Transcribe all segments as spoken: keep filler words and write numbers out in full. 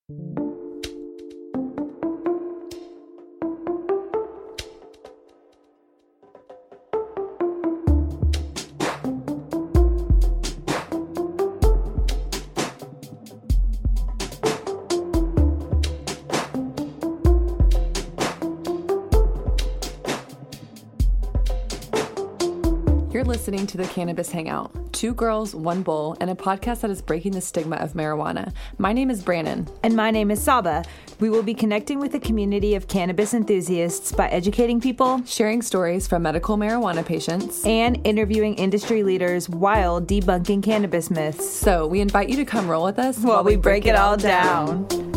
You're listening to the Cannabis Hangout, two girls, one bowl, and a podcast that is breaking the stigma of marijuana. My name is Brannon. And my name is Saba. We will be connecting with a community of cannabis enthusiasts by educating people, sharing stories from medical marijuana patients, and interviewing industry leaders while debunking cannabis myths. So we invite you to come roll with us while, while we break, break it all down. down.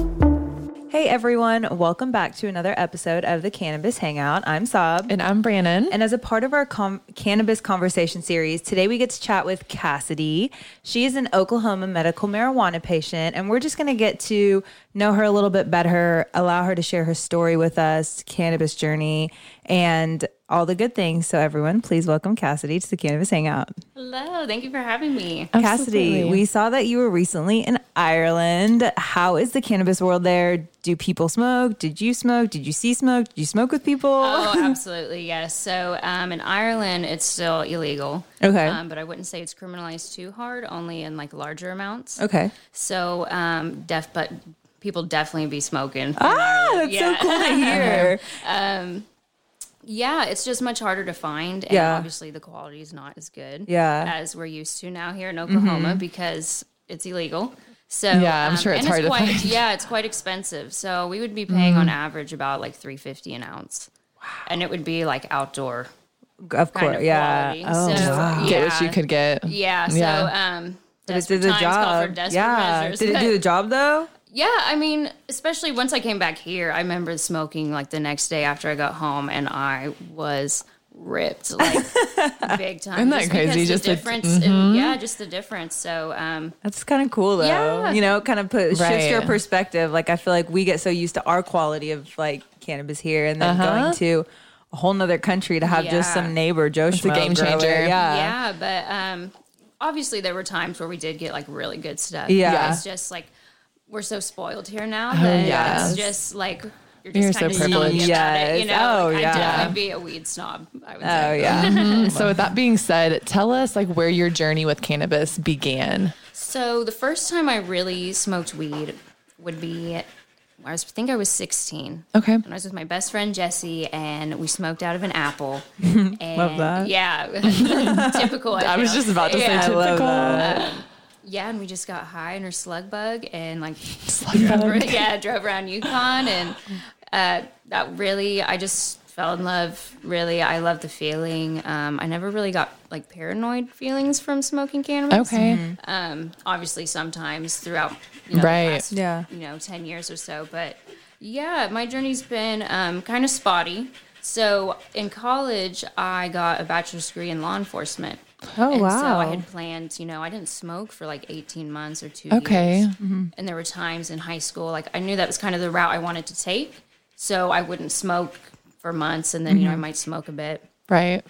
Hey everyone, welcome back to another episode of the Cannabis Hangout. I'm Sab. And I'm Brannon. And as a part of our com- cannabis conversation series, today we get to chat with Cassidy. She is an Oklahoma medical marijuana patient, and we're just going to get to know her a little bit better, allow her to share her story with us, cannabis journey, and all the good things. So everyone, please welcome Cassidy to the Cannabis Hangout. Hello, thank you for having me. Cassidy, Absolutely. We saw that you were recently in Ireland. How is the cannabis world there? Do people smoke? Did you smoke? Did you see smoke? Did you smoke with people? Oh, absolutely, yes. So um, in Ireland, it's still illegal. Okay. Um, but I wouldn't say it's criminalized too hard, only in like larger amounts. Okay. So um, def, but people definitely be smoking. Ah, that's yeah. so cool to hear. um, Yeah, it's just much harder to find, and yeah. obviously the quality is not as good yeah. as we're used to now here in Oklahoma mm-hmm. because it's illegal. So yeah, I'm um, sure it's hard it's to quite, find. Yeah, it's quite expensive. So we would be paying mm. on average about like three fifty an ounce, wow. and it would be like outdoor. Of course, of yeah. Oh, so, wow. yeah. Get what you could get. Yeah. So yeah. um, did it do the job? Yeah. Measures, did it do the job though? Yeah, I mean, especially once I came back here, I remember smoking like the next day after I got home, and I was ripped like big time. Isn't that just crazy? Just the difference. Mm-hmm. In, yeah, just the difference. So um, that's kind of cool, though. Yeah. You know, kind of put shifts right. your perspective. Like I feel like we get so used to our quality of like cannabis here, and then uh-huh. going to a whole nother country to have yeah. just some neighbor Joe It's a game changer. Yeah, yeah, but um, obviously there were times where we did get like really good stuff. Yeah, it's just like. We're so spoiled here now oh, that yes. it's just like you're just you're kind so of privileged. snobby about it, you know. Oh like, yeah, I'd definitely be a weed snob. I would oh say. yeah. mm-hmm. So with that being said, tell us like where your journey with cannabis began. So the first time I really smoked weed would be, I was I think I was sixteen. Okay. And I was with my best friend Jessie, and we smoked out of an apple. And love that. Yeah, typical. I, I was just about to yeah, say typical. Um, Yeah, and we just got high in her slug bug and like slug drove, bug. yeah, drove around Yukon, and uh, that really, I just fell in love. Really, I love the feeling. Um, I never really got like paranoid feelings from smoking cannabis. Okay. Mm-hmm. Um, obviously, sometimes throughout you know, right, the past, yeah, you know, ten years or so, but yeah, my journey's been um, kind of spotty. So in college, I got a bachelor's degree in law enforcement. Oh, and wow. So I had planned, you know, I didn't smoke for like eighteen months or two okay. years. Mm-hmm. And there were times in high school, like I knew that was kind of the route I wanted to take. So I wouldn't smoke for months, and then, mm-hmm. you know, I might smoke a bit. Right.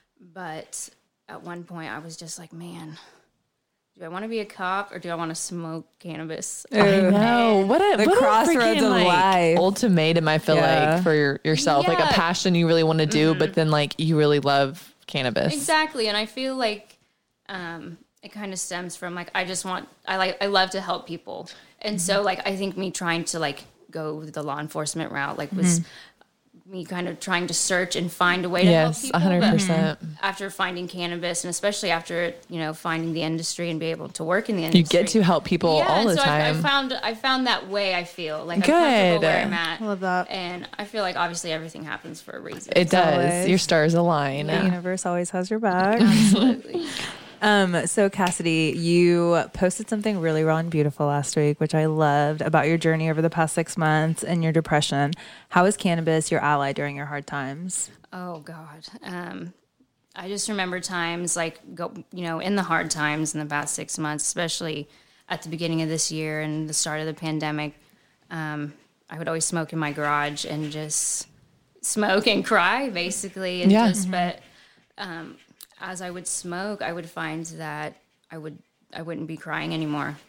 But at one point I was just like, man, do I want to be a cop or do I want to smoke cannabis? I know. What a, the what crossroads a freaking, of like, life. ultimatum, I feel yeah. like, for your, yourself. Yeah. Like a passion you really want to do, mm-hmm. but then like you really love cannabis. Exactly. And I feel like um, it kind of stems from like, I just want, I like, I love to help people. And mm-hmm. so like, I think me trying to like go the law enforcement route, like was mm-hmm. me kind of trying to search and find a way to yes, help people. one hundred percent. But after finding cannabis, and especially after, you know, finding the industry and be able to work in the industry. You get to help people yeah, all the so time. I, I found I found that way, I feel. Like Good. I'm comfortable where I'm at. I love that. And I feel like obviously everything happens for a reason. It does. Always. Your stars align. The universe always has your back. Absolutely. Um, so Cassidy, you posted something really raw and beautiful last week, which I loved, about your journey over the past six months and your depression. How is cannabis your ally during your hard times? Oh God. Um, I just remember times like go, you know, in the hard times in the past six months, especially at the beginning of this year and the start of the pandemic. Um, I would always smoke in my garage and just smoke and cry, basically. And yeah. just, but um, as I would smoke, I would find that I would I wouldn't be crying anymore.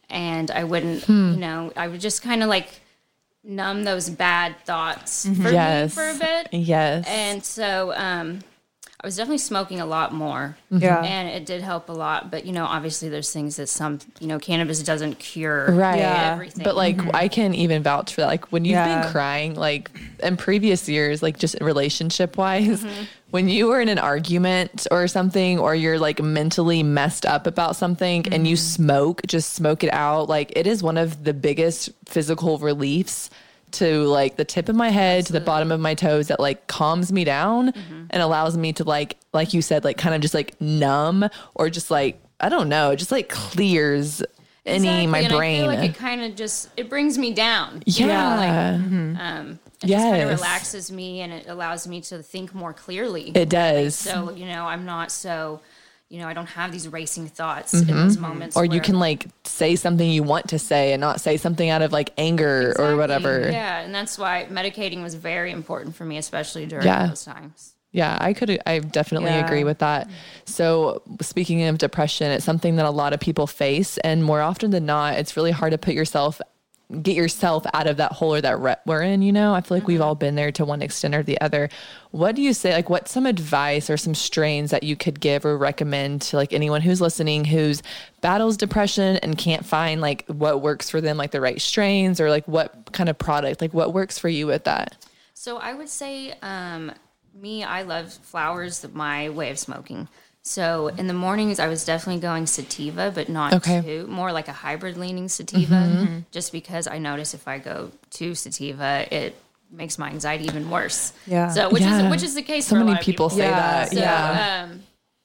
and I wouldn't, hmm. you know, I would just kind of like numb those bad thoughts for yes. me for a bit. Yes. And so um, I was definitely smoking a lot more. Yeah. And it did help a lot. But, you know, obviously there's things that some, you know, cannabis doesn't cure right. Yeah. everything. But like, mm-hmm. I can even vouch for that. Like when you've Yeah. been crying, like in previous years, like just relationship wise, mm-hmm. when you were in an argument or something, or you're like mentally messed up about something mm-hmm. and you smoke, just smoke it out. Like it is one of the biggest physical reliefs to like the tip of my head Absolutely. To the bottom of my toes that like calms me down mm-hmm. and allows me to like, like you said, like kind of just like numb or just like, I don't know, just like clears exactly. any, my and brain. I feel like it kind of just, it brings me down. Yeah. You know, like, mm-hmm. um, it yes. just kind of relaxes me and it allows me to think more clearly. It does. So, you know, I'm not so, you know, I don't have these racing thoughts mm-hmm. in those moments. Or you can like say something you want to say and not say something out of like anger exactly. or whatever. Yeah. And that's why medicating was very important for me, especially during yeah. those times. Yeah, I could, I definitely yeah. agree with that. So speaking of depression, it's something that a lot of people face, and more often than not, it's really hard to put yourself get yourself out of that hole or that rut we're in, you know? I feel like mm-hmm. we've all been there to one extent or the other. What do you say, like what's some advice or some strains that you could give or recommend to like anyone who's listening who's battles depression and can't find like what works for them, like the right strains or like what kind of product, like what works for you with that? So I would say, um, me, I love flowers, my way of smoking. So in the mornings, I was definitely going sativa, but not okay. too, more like a hybrid leaning sativa, mm-hmm. just because I notice if I go to sativa, it makes my anxiety even worse. Yeah. So which yeah. is which is the case so for a many lot of people, people say yeah. that. So, yeah. Um,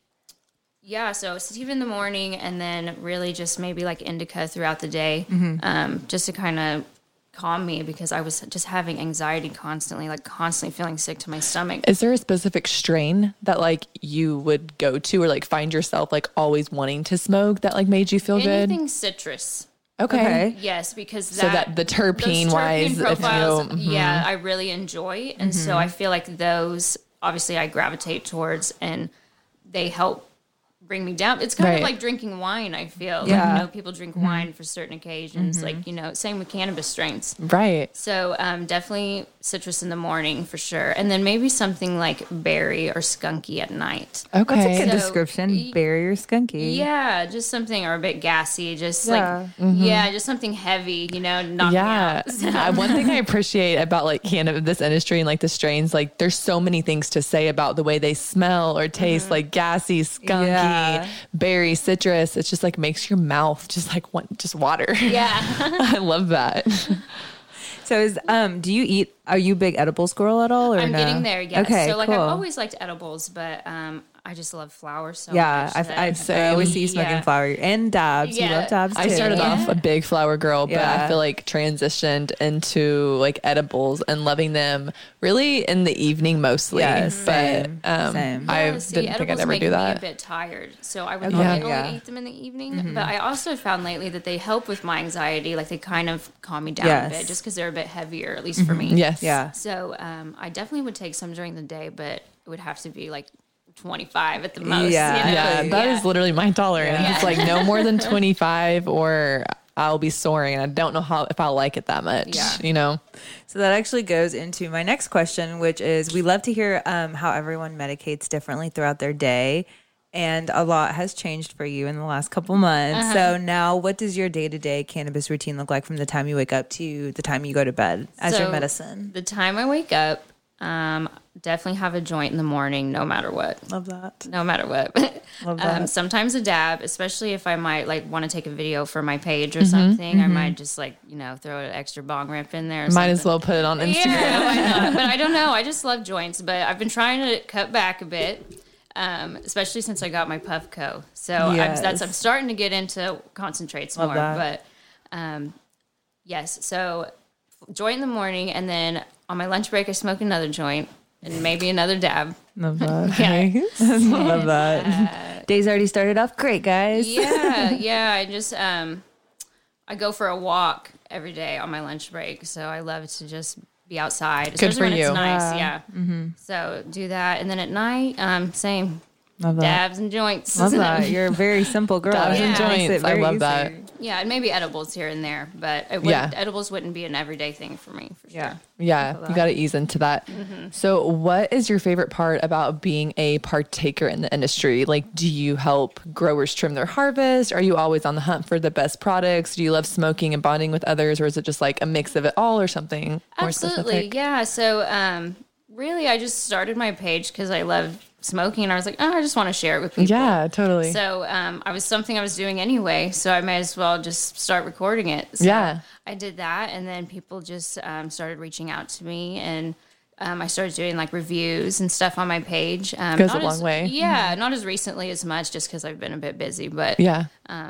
yeah. So sativa in the morning, and then really just maybe like indica throughout the day, mm-hmm. um, just to kind of calm me because I was just having anxiety constantly, like constantly feeling sick to my stomach. Is there a specific strain that like you would go to or like find yourself like always wanting to smoke that like made you feel Anything good? Anything citrus. Okay. okay. Yes, because that, so that the terpene, terpene wise, profiles, if you, mm-hmm. yeah, I really enjoy, and mm-hmm. so I feel like those obviously I gravitate towards, and they help bring me down. It's kind right. of like drinking wine, I feel. Yeah. Like, you know, people drink mm-hmm. wine for certain occasions, mm-hmm. like, you know, same with cannabis strains. Right. So um, definitely citrus in the morning for sure. And then maybe something like berry or skunky at night. Okay. That's a good So, description. Berry or skunky. Yeah, just something or a bit gassy, just Yeah. like, mm-hmm. yeah, just something heavy, you know, knock yeah. me out. uh, one thing I appreciate about like cannabis, this industry and like the strains, like there's so many things to say about the way they smell or taste, mm-hmm. like gassy, skunky, Yeah. berry, citrus. It's just like makes your mouth just like want just water. Yeah. I love that. So is um do you eat are you a big edibles girl at all or I'm no? getting there, yes. Okay, so like cool. I've always liked edibles, but um I just love flowers so yeah, much. I, that- I, I always see you smoking Yeah. flower and dabs. You Yeah. love dabs too. I started Yeah. off a big flower girl, but Yeah. I feel like transitioned into like edibles and loving them really in the evening mostly. Yes, but same, um, same. I Yeah, see, didn't think I'd edibles ever make do me that. a bit tired, so I would Okay. normally Yeah. only eat them in the evening. But I also found lately that they help with my anxiety. Like they kind of calm me down Yes. a bit, just because they're a bit heavier, at least for me. Yes. Yeah. So um, I definitely would take some during the day, but it would have to be like twenty-five at the most. Yeah. you know? Yeah, that is literally my tolerance. Yeah. It's like no more than twenty-five or I'll be soaring and I don't know how if I'll like it that much, Yeah. you know? So that actually goes into my next question, which is we love to hear um, how everyone medicates differently throughout their day. And a lot has changed for you in the last couple months. Uh-huh. So now what does your day-to-day cannabis routine look like from the time you wake up to the time you go to bed as your So, medicine? The time I wake up, um, definitely have a joint in the morning, no matter what. Love that. No matter what. Love that. Um, sometimes a dab, especially if I might like want to take a video for my page or something. I might just like, you know, throw an extra bong rip in there. Or Might as something. well put it on Instagram. Yeah, why not? But I don't know. I just love joints, but I've been trying to cut back a bit. Um, especially since I got my Puffco. So Yes. I'm, that's, I'm starting to get into concentrates Love more. that. But um, yes, so joint in the morning, and then on my lunch break, I smoke another joint and maybe another dab. Love that. Yeah. Love that. Day's already started off great, guys. Yeah, yeah. I just um, I go for a walk every day on my lunch break, so I love to just be outside, especially for when you. it's nice. Yeah. Yeah. Mm-hmm. So do that, and then at night, um, same Love that. dabs and joints. Love that. You're a very simple girl. Dabs and Makes it joints. I very love easy. that. Yeah, and maybe edibles here and there, but it would, Yeah. edibles wouldn't be an everyday thing for me, for Yeah. sure. Yeah, you got to ease into that. Mm-hmm. So, what is your favorite part about being a partaker in the industry? Like, do you help growers trim their harvest? Are you always on the hunt for the best products? Do you love smoking and bonding with others, or is it just like a mix of it all, or something more Absolutely, specific? yeah. So, um, really, I just started my page because I love smoking, and I was like, oh, I just want to share it with people. Yeah, totally. So um, I was something I was doing anyway, so I may as well just start recording it. So Yeah. I did that, and then people just um, started reaching out to me, and um, I started doing like reviews and stuff on my page. Um, Goes not a long as- way. Yeah, not as recently as much, just because I've been a bit busy, but yeah.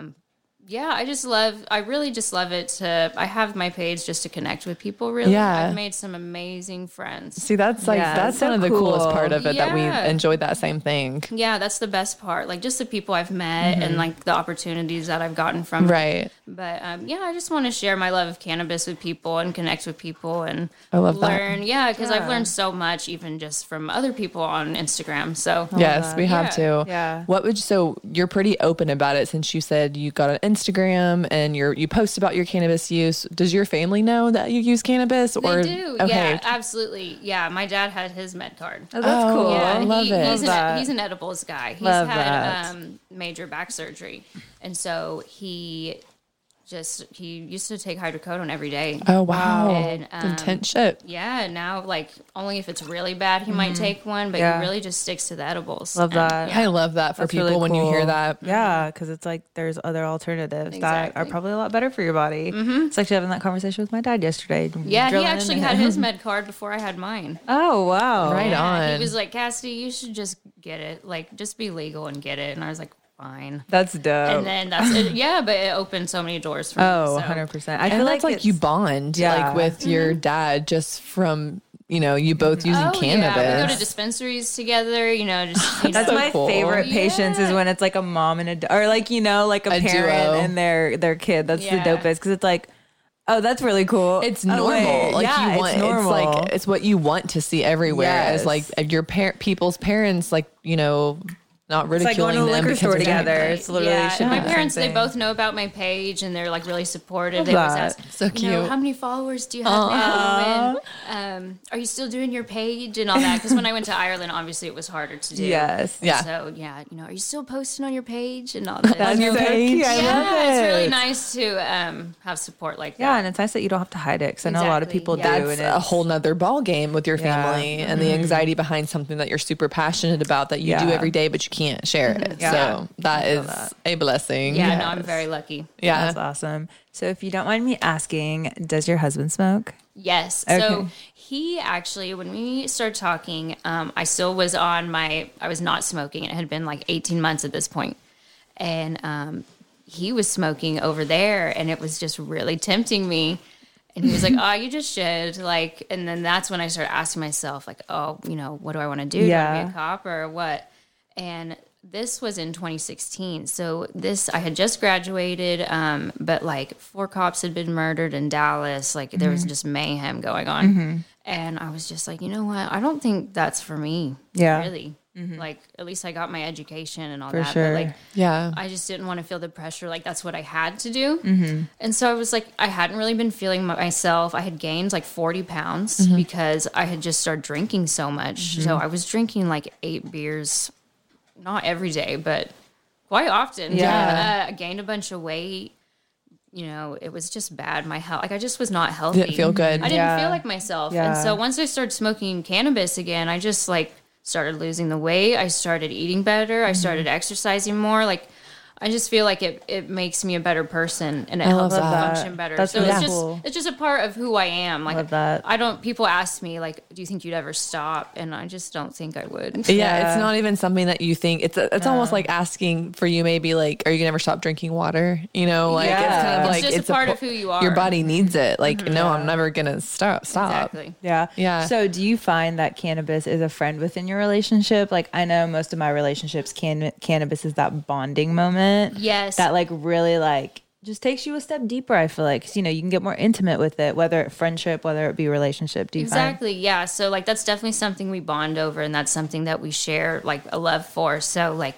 yeah, I just love, I really just love it to, I have my page just to connect with people, really. Yeah. I've made some amazing friends. See, that's like, Yeah, that's so one of the coolest cool. part of it that we Yeah. enjoyed that same thing. Yeah, that's the best part. Like just the people I've met and like the opportunities that I've gotten from it. Right. But um, yeah, I just want to share my love of cannabis with people and connect with people and I love that. learn. Yeah, because I've Yeah. learned so much even just from other people on Instagram. So Yes, we have Yeah. to. Yeah. What would you, so you're pretty open about it since you said you got an Instagram and you're you post about your cannabis use. Does your family know that you use cannabis? they Or do. okay. Yeah, absolutely. Yeah, my dad had his med card. Oh, that's Oh, cool. yeah. Yeah, love he, it. He's, Love that. an, he's an edibles guy. He's Love had that. um, major back surgery, and so he just he used to take hydrocodone every day. Oh wow. And, um, Intense shit. Yeah, now like only if it's really bad he might take one, but Yeah. he really just sticks to the edibles. Love And, that. yeah. I love that for That's people really when you hear cool. that. Yeah, because it's like there's other alternatives that Exactly. are probably a lot better for your body. Mm-hmm. It's like having that conversation with my dad yesterday. Yeah, he Drilling actually into had him. his med card before I had mine. Oh wow! Right Yeah, on. He was like, Cassidy, you should just get it. Like, just be legal and get it. And I was like, fine. That's dope. And then that's it. Yeah, but it opened so many doors for oh, me. So. one hundred percent. I And feel that's like, like, it's- you bond Yeah. like with your dad just from, you know, you both using Oh, cannabis. yeah. We go to dispensaries together, you know, just, you That's know. so my cool. favorite patience is Yeah. when it's like a mom and a d- or like you know like a, A parent duo. and their their kid. That's Yeah. the dopest because it's like, oh, that's really cool. It's Oh, normal. wait. Like yeah, you want it's normal. it's like it's what you want to see everywhere. Yes. Is like your parent people's parents, like, you know, not It's like ridiculing going to the them liquor because store of their- together. It's literally yeah, should and be my the same parents, they thing. both know about my page and they're like really supportive. Love They always that. ask, So you know, cute. how many followers do you have now? And um, are you still doing your page and all that? Because when I went to Ireland, obviously it was harder to do. Yes. And Yeah. So yeah, you know, are you still posting on your page and all that? That's your so page? cute. I yeah, love it. it's really nice to um, have support like Yeah, that. and it's nice that you don't have to hide it because I know a lot of Exactly, people yeah. do. That's and a it's- whole nother ball game with your Yeah. family and the anxiety behind something that you're super passionate about that you do Yeah. every day, but you can't share it. Yeah. So that is a blessing. Yeah, no, I'm very lucky. Yeah. That's awesome. So if you don't mind me asking, does your husband smoke? Yes. Okay. So he actually, when we started talking, um, I still was on my, I was not smoking. It had been like eighteen months at this point. And um, he was smoking over there and it was just really tempting me. And he was like, oh, you just should. Like, and then that's when I started asking myself, like, oh, you know, what do I want to do? Do I want to Yeah. be a cop or what? And this was in twenty sixteen. So this, I had just graduated, um, but like four cops had been murdered in Dallas. Like there was just mayhem going on. And I was just like, you know what? I don't think that's for me. Yeah. Really. Like at least I got my education and all For that. sure. But like, Yeah. I just didn't want to feel the pressure. Like that's what I had to do. And so I was like, I hadn't really been feeling myself. I had gained like forty pounds because I had just started drinking so much. So I was drinking like eight beers, not every day, but quite often. Yeah. Uh, I gained a bunch of weight. You know, it was just bad. My health, like I just was not healthy. Didn't feel good. I didn't Yeah. feel like myself. Yeah. And so once I started smoking cannabis again, I just like started losing the weight. I started eating better. Mm-hmm. I started exercising more. Like I just feel like it, it makes me a better person and it I love helps me that. function better. That's so really it's just cool. it's just a part of who I am. Like Love that. I don't people ask me like, do you think you'd ever stop? And I just don't think I would. Yeah, Yeah. it's not even something that you think. It's it's almost like asking for you maybe like, are you gonna ever stop drinking water? You know, like it's Yeah. kind of It's like just a part po- of who you are. Your body needs it. Like, no, I'm never gonna stop. Stop. Exactly. Yeah. Yeah. So do you find that cannabis is a friend within your relationship? Like I know most of my relationships, can cannabis is that bonding moment. Yes. That like really like just takes you a step deeper, I feel like. 'Cause, you know, you can get more intimate with it, whether it friendship, whether it be relationship. Do you Exactly. Yeah. So like that's definitely something we bond over and that's something that we share like a love for. So like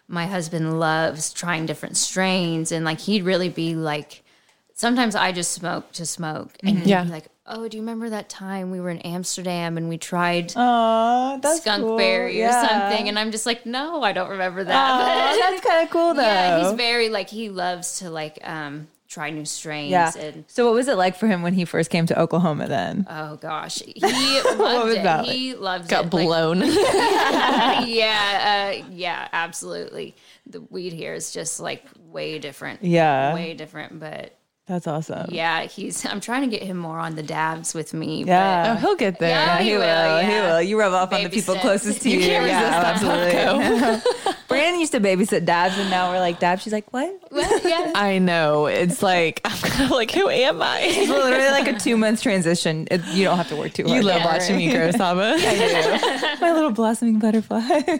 my husband loves trying different strains, and like he'd really be like, sometimes I just smoke to smoke, and he'd Yeah. be like, oh, do you remember that time we were in Amsterdam and we tried Oh, that's skunk cool. berry or Yeah. something? And I'm just like, no, I don't remember that. Oh, that's kind of cool though. Yeah, he's very like he loves to like um try new strains. Yeah. And So what was it like for him when he first came to Oklahoma then? oh gosh, he loved was it. that He loves Got it. Like, blown. yeah, uh, yeah, absolutely. The weed here is just like way different. Yeah. way different. But That's awesome. yeah, he's. I'm trying to get him more on the dabs with me. Yeah. Oh, he'll get there. Yeah, He, he will. will, He yeah. will. You rub off on the Baby people steps. closest to You you. can't Yeah, resist absolutely. Brandon used to babysit Dabs, and now we're like Dabs. She's like, what? Well, yeah. I know. It's like, I'm kind of like, who am I? It's literally like a two months transition. It, you don't have to work too hard. You love Yeah, watching me grow, Saba. I do. My little blossoming butterfly.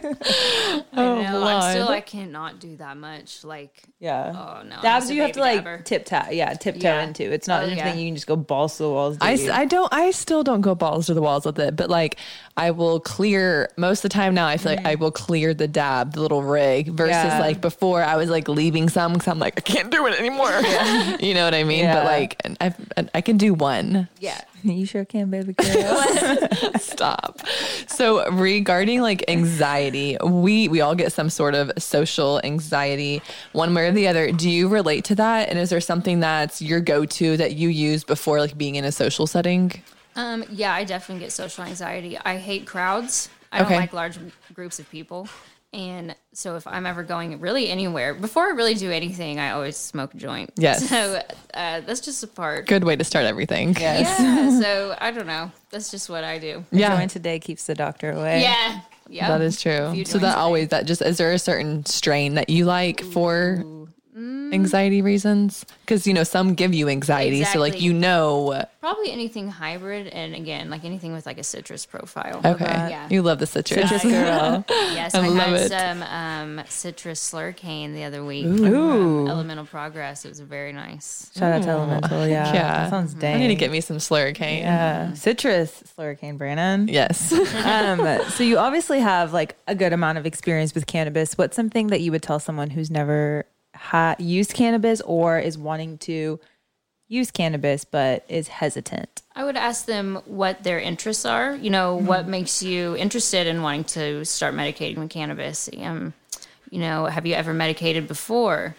I Oh, know. Lord. I'm still. I cannot do that much. Like, Yeah. oh no. I'm Dabs, just a you have to baby like dabber. tip tap. Yeah, tiptoe Yeah. into. It's not Oh, anything yeah. you can just go balls to the walls. Do I, you? s- I don't, I still don't go balls to the walls with it, but like I will clear most of the time now. I feel like I will clear the dab, the little rig versus Yeah. like before I was like leaving some because I'm like, I can't do it anymore. You know what I mean? Yeah. But like I, I can do one. Yeah. You sure can, baby girl. Stop. So regarding like anxiety, we we all get some sort of social anxiety one way or the other. Do you relate to that? And is there something that's your go-to that you use before like being in a social setting? Um, yeah, I definitely get social anxiety. I hate crowds. I Okay. don't like large groups of people. And so if I'm ever going really anywhere, before I really do anything, I always smoke a joint. Yes. So uh, that's just a part. Good way to start everything. Yes. Yeah. So I don't know. That's just what I do. Yeah. Joint today keeps the doctor away. Yeah. Yeah. That is true. few So joints that a always that just is there a certain strain that you like for anxiety reasons? Because you know some give you anxiety, so like Exactly. you know. Probably anything hybrid, and again, like anything with like a citrus profile. Okay, Yeah. you love the citrus. Citrus girl. Yes, I I, love had it. some um, citrus slurricane the other week. Ooh. From Elemental Progress. It was very nice. Shout out to Elemental. Yeah. Yeah. That sounds dang. I need to get me some slurricane. Yeah. Citrus slurricane, Brandon. Yes. um, so you obviously have like a good amount of experience with cannabis. What's something that you would tell someone who's never ha- used cannabis or is wanting to use cannabis but is hesitant? I would ask them what their interests are. You know, what makes you interested in wanting to start medicating with cannabis? Um, you know, have you ever medicated before?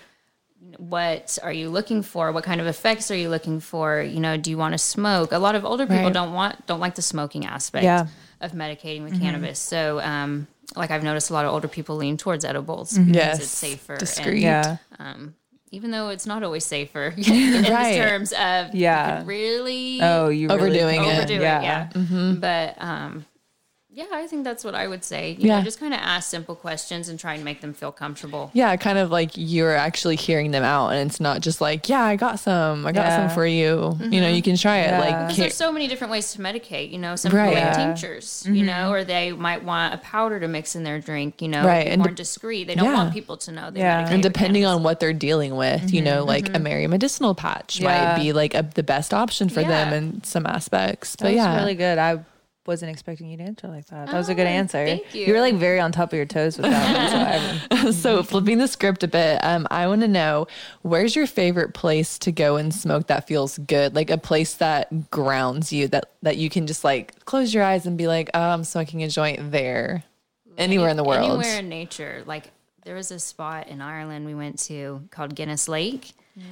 What are you looking for? What kind of effects are you looking for? You know, do you want to smoke? A lot of older people Right. don't want don't like the smoking aspect Yeah. of medicating with cannabis. So, um, like I've noticed a lot of older people lean towards edibles because Yes. it's safer. Discreet. Yeah. Um, even though it's not always safer in Right. terms of Yeah. you could really Oh, you Overdoing really, it. overdo Yeah. it. Yeah. But um, yeah, I think that's what I would say. You Yeah. know, just kind of ask simple questions and try and make them feel comfortable. Yeah, kind of like you're actually hearing them out, and it's not just like, yeah, I got some, I got Yeah. some for you. You know, you can try it. Yeah. Like, Because here- there's so many different ways to medicate. You know, some Right. people like Yeah. tinctures, you know, or they might want a powder to mix in their drink, you know, Right, be and more de- discreet. They don't yeah. want people to know they Yeah. medicate and with depending cannabis. on what they're dealing with, you know, like a Mary medicinal patch Yeah. might be like a, the best option for them Yeah. in some aspects. But That was yeah, really good. I wasn't expecting you to answer like that. That was a good Oh, answer. thank you. were like very on top of your toes with that one. So I- So flipping the script a bit, um, I want to know, where's your favorite place to go and smoke that feels good? Like a place that grounds you, that that you can just like close your eyes and be like, oh, I'm smoking a joint there. Anywhere in the world. Anywhere in nature. Like there was a spot in Ireland we went to called Guinness Lake.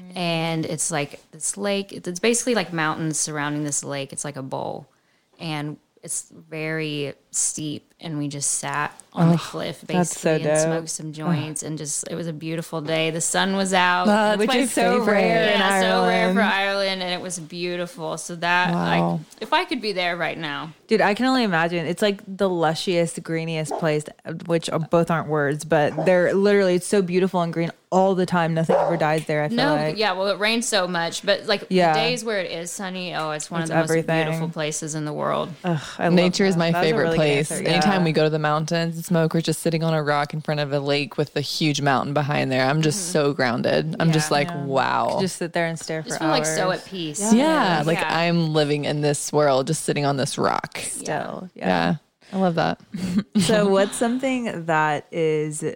And it's like this lake. It's basically like mountains surrounding this lake. It's like a bowl. And it's very steep. And we just sat on the cliff that's so basically and dope. smoked some joints. And just, it was a beautiful day. The sun was out. That's Which my is so favorite. rare. in yeah, so rare Ireland. for Ireland. And it was beautiful. So that, Wow. like, if I could be there right now. Dude, I can only imagine. It's like the lusciest, greeniest place, which are, both aren't words, but they're literally, it's so beautiful and green all the time. Nothing ever dies there, I feel No, like. yeah, well, it rains so much, but like Yeah. the days where it is sunny, oh, it's one It's of the everything. most beautiful places in the world. Ugh, I love Nature is that. my That was a favorite really good place. answer, Anytime yeah. we go to the mountains and smoke, we're just sitting on a rock in front of a lake with a huge mountain behind there. I'm just so grounded. I'm just Yeah. like, wow. Just sit there and stare Just for feel like hours. so at peace. yeah, like Yeah. I'm living in this world, just sitting on this rock. Still, Yeah, I love that. So what's something that is,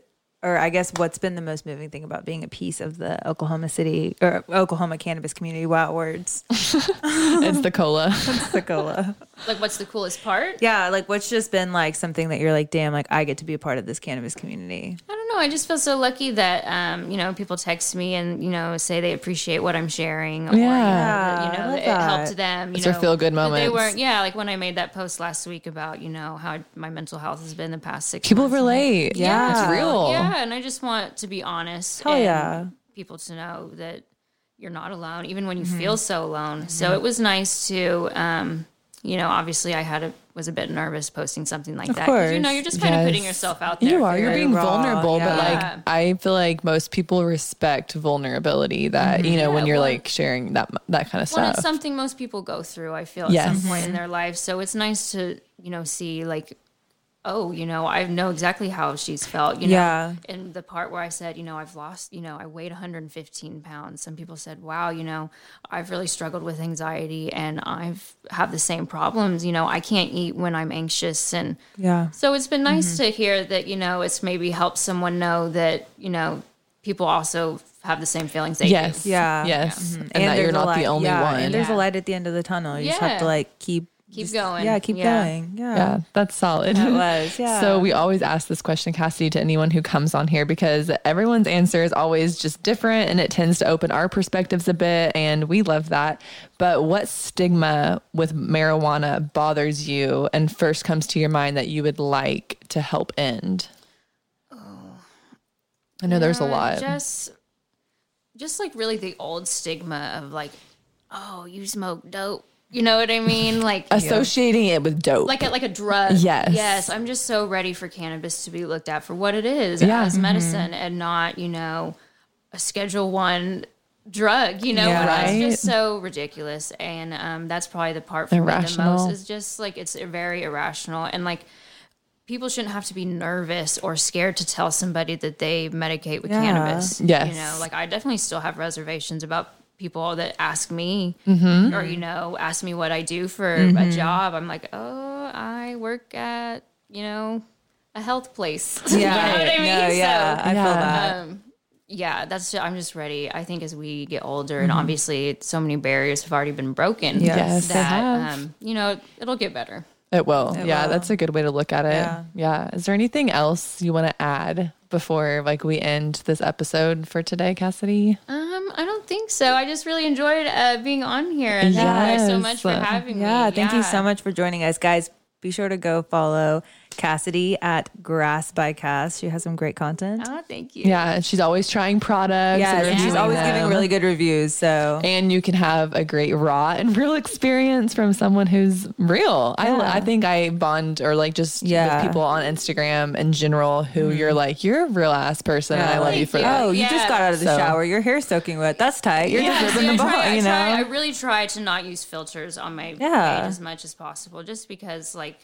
or I guess what's been the most moving thing about being a piece of the Oklahoma City or Oklahoma cannabis community? Wow, words. It's the cola. It's the cola. Like, what's the coolest part? Yeah, like what's just been like something that you're like, damn, like I get to be a part of this cannabis community. I don't know. I just feel so lucky that, um, you know, people text me and, you know, say they appreciate what I'm sharing. Or, Yeah. you know, that, you I know love that it that. helped them. You It's know, their feel-good that They moments. weren't, yeah, like when I made that post last week about, you know, how my mental health has been the past six People months. relate. Yeah. It's real. Yeah, and I just want to be honest. Hell and yeah. people to know that you're not alone, even when you Mm-hmm. feel so alone. So it was nice to, um, you know, obviously I had a, was a bit nervous posting something like that. 'Cause, you know, course. you're just kind of putting Yes. yourself out there. You are. for You're it. being raw, vulnerable, but yeah. like I feel like most people respect vulnerability. That you know when Yeah, you're well- like sharing that that kind of Well, stuff. it's something most people go through, I feel, at Yes. some point in their life. So it's nice to, you know, see like, oh, you know, I know exactly how she's felt, you know. Yeah. And the part where I said, you know, I've lost, you know, I weighed one hundred fifteen pounds. Some people said, wow, you know, I've really struggled with anxiety and I've have the same problems. You know, I can't eat when I'm anxious. And Yeah. so it's been nice to hear that, you know, it's maybe helped someone know that, you know, people also have the same feelings they yes. do. Yeah. Yes. And, that there's you're a not light- the only yeah, one. And there's a Yeah. light at the end of the tunnel. You just have to Yeah. like keep Keep just- going. Yeah, keep Yeah. going. Yeah. Yeah, that's solid. That was, yeah. So we always ask this question, Cassidy, to anyone who comes on here because everyone's answer is always just different and it tends to open our perspectives a bit. And we love that. But what stigma with marijuana bothers you and first comes to your mind that you would like to help end? Oh, I know there's a Yeah, lot. Just, just like really the old stigma of like, oh, you smoke dope. You know what I mean? Like Associating it with dope. like a, like a drug. Yes. Yes. I'm just so ready for cannabis to be looked at for what it is Yeah. as medicine and not, you know, a Schedule One drug. You know, Yeah. it's Right. just so ridiculous. And um, that's probably the part for me the Irrational. most is just like it's very irrational and like. People shouldn't have to be nervous or scared to tell somebody that they medicate with Yeah. cannabis. Yes. You know, like I definitely still have reservations about people that ask me Mm-hmm. or, you know, ask me what I do for a job. I'm like, oh, I work at, you know, a health place. Yeah. You know what I mean? No, yeah. So, I feel Yeah. that. um, yeah, that's I'm just ready. I think as we get older, and Mm-hmm. obviously so many barriers have already been broken. Yes. Yes, they that have. um, you know, it'll get better. It will. yeah, will. that's a good way to look at it. Yeah. Yeah. Is there anything else you want to add before like we end this episode for today, Cassidy? Um, I don't think so. I just really enjoyed uh, being on here, and thank you guys so Yes. much for having Yeah, me. thank you so much for joining us, guys. Be sure to go follow Cassidy at Grass by Cass. She has some great content. Oh, thank you. Yeah, and she's always trying products. Yeah, and and she's reviewing always them. giving really good reviews. So And you can have a great raw and real experience from someone who's real. Yeah. I I think I bond or like just Yeah. with people on Instagram in general who you're like, you're a real ass person. and I Yeah. love you Thank for you. that. oh, you Yeah. just got out of the So- shower. Your hair's soaking wet. That's tight. You're Yeah, just see, ripping I the ball. try, I You know. try- I really try to not use filters on my Yeah. page as much as possible, just because, like,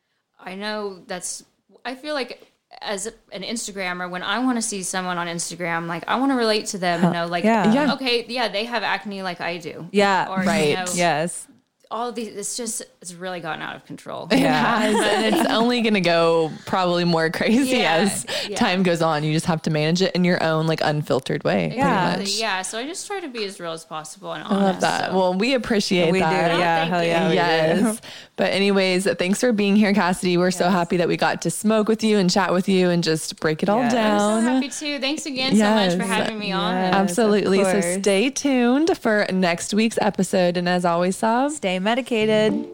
I know that's. I feel like as an Instagrammer, when I want to see someone on Instagram, like I want to relate to them and know, like, Yeah. Yeah. okay, yeah, they have acne like I do. Yeah, or, right. You know, Yes. all of these. It's just it's really gotten out of control. It Yeah. has, and it's only going to go probably more crazy Yeah, as yeah. time goes on. You just have to manage it in your own like unfiltered way. pretty Yeah. much. Yeah, so I just try to be as real as possible and I honest. love that. so. Well, we appreciate We do. that. Yeah. thank Hell you. yeah. we do. Yes. But anyways, thanks for being here, Cassidy. We're so happy that we got to smoke with you and chat with you and just break it all Yes. I'm so down. happy too. Thanks again Yes. so much for having me on. Yes. Absolutely. of So course. stay tuned for next week's episode. And as always, Saab, Stay medicated.